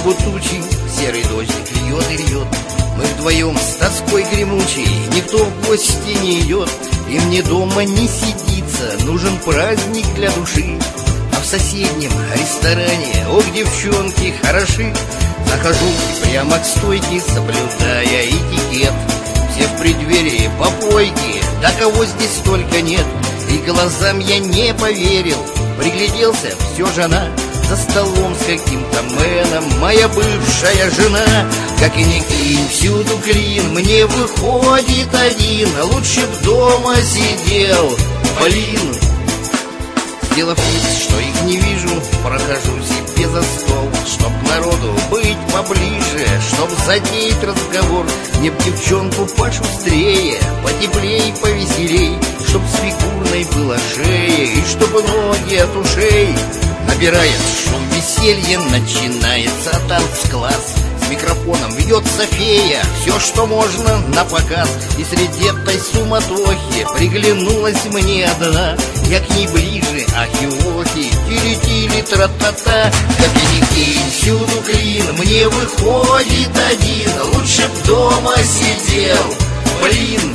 небу тучи, серый дождик льет и льет. Мы вдвоем с тоской гремучей, никто в гости не идет. И мне дома не сидится, нужен праздник для души. А в соседнем ресторане, ох, девчонки хороши. Захожу и прямо к стойке, соблюдая этикет. Все в преддверии попойки, да кого здесь только нет. И глазам я не поверил, пригляделся, все же она за столом с каким-то мэном, моя бывшая жена. Как и не клин, всюду клин, мне выходит один, лучше б дома сидел, блин. Сделав вид, что их не вижу, прохожу себе за стол, чтоб народу быть поближе, чтоб затеять разговор. Мне б девчонку пошустрее, потеплей, повеселей, чтоб с фигурной была шея и чтоб ноги от ушей. Набирает шум веселье, начинается танцкласс. С микрофоном вьется фея, все, что можно, на показ. И среди этой суматохи приглянулась мне одна. Я к ней ближе, ахи-охи, тили-тили, тра-та-та. Как и не кинь, всюду клин, мне выходит один, лучше б дома сидел, блин.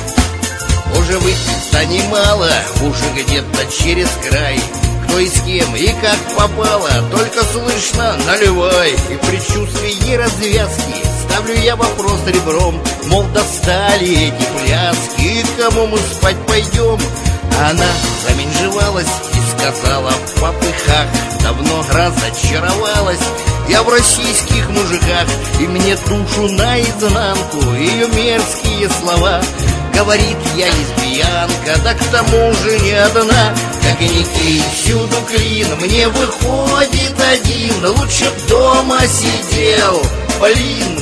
Уже выпить-то немало, уже где-то через край. Кто и с кем, и как попало, только слышно наливай. И в предчувствии развязки ставлю я вопрос ребром, мол, достали эти пляски, кому мы спать пойдем? А она заменжевалась и сказала в попыхах: давно разочаровалась я в российских мужиках. И мне душу наизнанку ее мерзкие слова. Говорит, я лесбиянка, да к тому же не одна. Как и не кинь, всюду клин, мне выходит один, лучше б дома сидел, блин.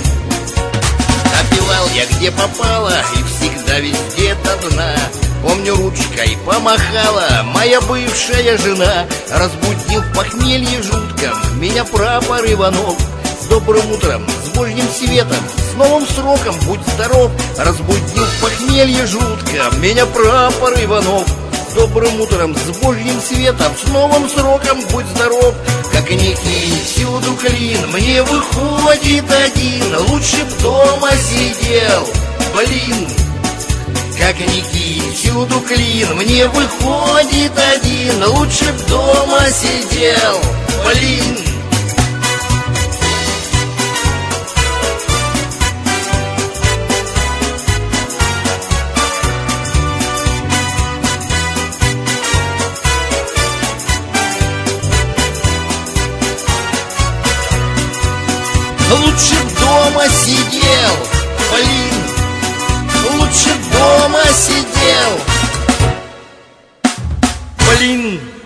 Напевал я где попало и всегда везде-то дна. Помню, ручкой помахала моя бывшая жена. Разбудил в похмелье жутком меня прапор Иванов. С добрым утром, с божьим светом, с новым сроком, будь здоров. Разбудил в похмелье жутко меня прапор Иванов. С добрым утром, с божьим светом, с новым сроком, будь здоров. Как и не кинь, всюду клин, мне выходит один, лучше б дома сидел, блин. Как и не кинь, всюду клин, мне выходит один, лучше б дома сидел, блин. Лучше б дома сидел, блин. Лучше б дома сидел, блин.